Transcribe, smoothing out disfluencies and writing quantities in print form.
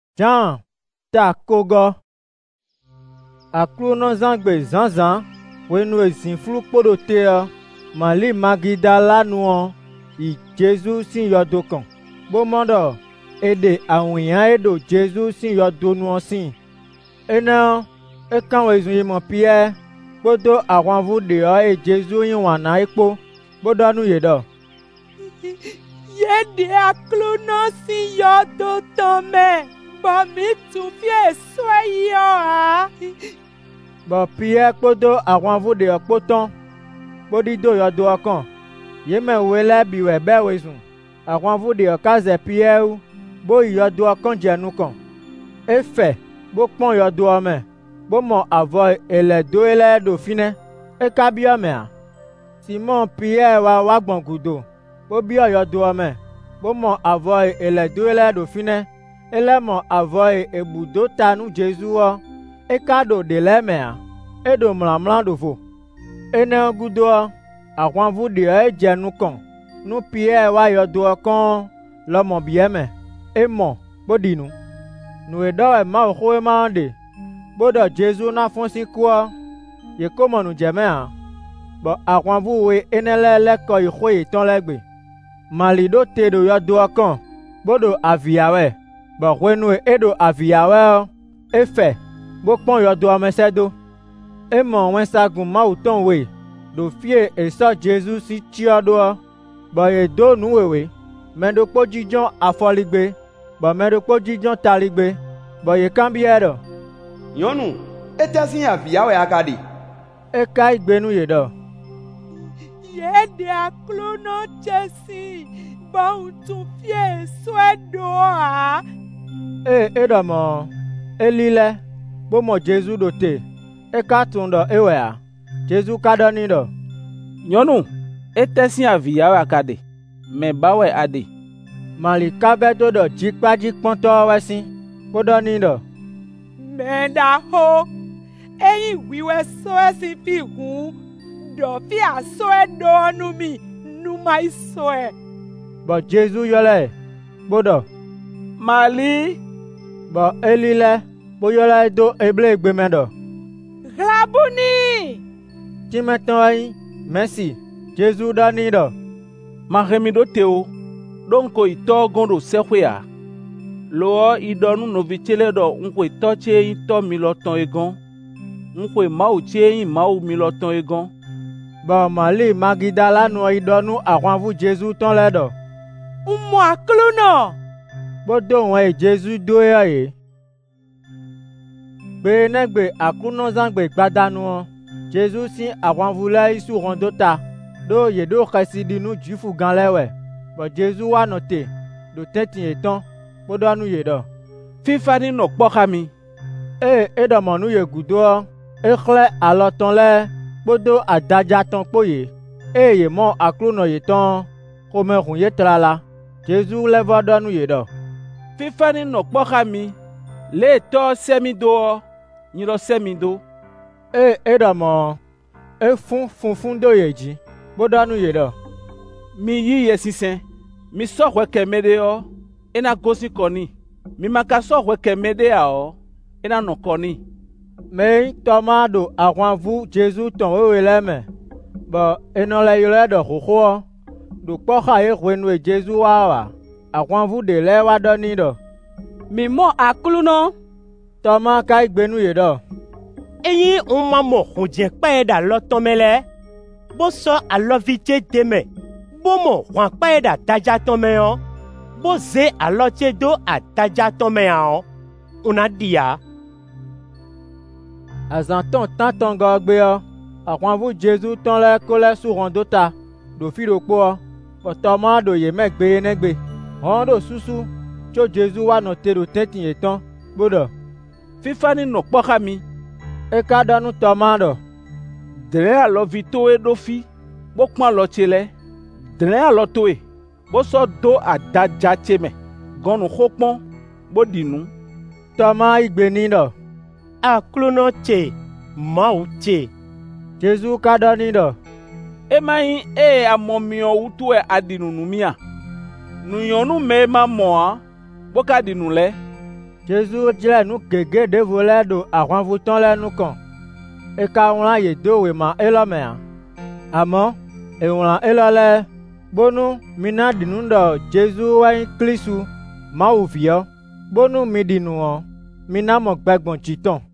Jean ta kogo. Akluno zangbe zanzan wenu ezinflu kpodo te Mali Magdala nuo i Jésus sin yodo kan. Bomondo ede awuyan edo Jésus sin yodo nuo sin. Ena ekan wezun yimo Pierre bodo awanvu de e Jésus yin wana ekpo bodo nu yedo. Yede akluno sin yodo tome. Ba mi tun fie soyo a. Ba Pierre kpodo awanvu de okpoton. Bodido yodo akan. Yeme wele biwe bewezun. Awanvu de okaze Pierre bo yodo akan jenu kan. Efe bo pon yodo ame. Bo mo avoy ele do ele do fine. E kabio me a. Simon Pierre wa wagbongudo. Bo bi yodo ame. Bo mo avoy ele do ele do fine. Ele mo avoy ebudo tanu Jésus o. E kado de le me a. E do mlamla do fo. Ene gudo awanvu de e jenu kan. Nu Pierre wa yodo kan lo mo bieme. E mo bodinu. Nu edo e ma ho e ma de. Bodo Jésus na fonsi kwa. Ye komo nu jeme a. Bo awanvu we enele ko ihoye ton legbe. Malido te do yodo kan. Bodo aviawe. Bo wenu edo aviawe efe. Bo pon yodo amesedo. E mo wen sagun ma uton we. Do fie eso Jésus si chiodo. Bo ye do nu wewe. Mendo po jijon afoligbe. Bo mendo po jijon taligbe. Bo ye kambiero. Nyɔnu, ete si aviawe akadi. E ka igbenu yedo. Yede akluno chesi. Ba utun fie soedo a. Edomo. Elile. Bo mo Jésus do te. E ka tundo ewe a. Jésus kado ni do. Nyɔnu, ete si aviawe akade. Me bawe ade. Malika bedo do jikpajikponto wesin. Bodo ni do. Menda ho. Eyi wiwe soe si fi hu. Do fi asoe do nu mi. Nu mai soe. Bo Jésus yole. Bodo. Mali. Bo elile. Bo yole do eble egbemedo. Rabuni. Timeton ayi. Merci. Jésus do ni do. Mahemi do teo. Donko ito gondo sekwea. Lo idonu novichele do unko ito che ito miloton egon. Unko mau che mau miloton egon. Bo Mali Magdala no idonu awanvu Jésus ton ledo. Umo akluno. Bodo won Jésus do ye. Be negbe akuno zangbe gbadanu. Jésus sin awanvu la isu rondota. Do yedo khasidinu jufu ganlewe. Bo Jésus wa note. Do tetin etan. Bodo anu yedo. Fifani no kpokami. Edomo nu ye gudo. Ekhle aloton le. Bodo adaja ton poye. Ye mo akluno yeton. Kome hun ye trala. Jésus levo do anu yedo. Fifani no kpokami. Le to semido. Nyiro semido. Edomo. Funfun do yeji. Bodo anu yedo. Mi yi yesisen. Mi sokwe kemede yo. Ena gosi koni. Mi maka sokwe kemede ya o. Ena no koni. Me tomado awanvu Jésus ton oweleme. Bo enole yole do koko. Do kpoka ye wenu Jésus wa. Awanvu de le wa do ni do. Mi mo akluno. Toma ka igbenu yedo. Eyin uma mo hunje pe da lotomele. Bo so aloviche deme. Bo mo wan pe da taja tome yo. Bo ze aloche do ataja tome yo. Una dia. Azanton tanton gogbe yo. Awanvu Jésus ton le kole su rondota. Do fi do po. Potoma do ye megbe negbe. Rondo susu. Cho Jésus wa note do tetin etan. Bodo. Fifani no kpokami. E ka donu tomado. Dre alo vito e do fi. Bo kman lo chele. Dre alo toe. Bo so do adaja cheme. Gonu hokpon. Bo dinu. Toma igbeni do. Akluno che. Mau che. Jésus ka doni do. Emayin amomio utu e adinu numia. Nuyonu me ma moa. Boka dinu le. Jésus dzle nu gègé ɖevo lɛ ɖo ahɔ̃vutɔ lɛ nu kàn. Eka ŋlã yè do wèma elɔ mea. Àmọ́ èŋlã elɔ lɛ bonu mina ɖinu ɖɔ Jésus wáyé Kristu Mawu viɔ. Bonu mi ɖi nuɔ, mina mɔ gbɛgbɔn tsitɔn.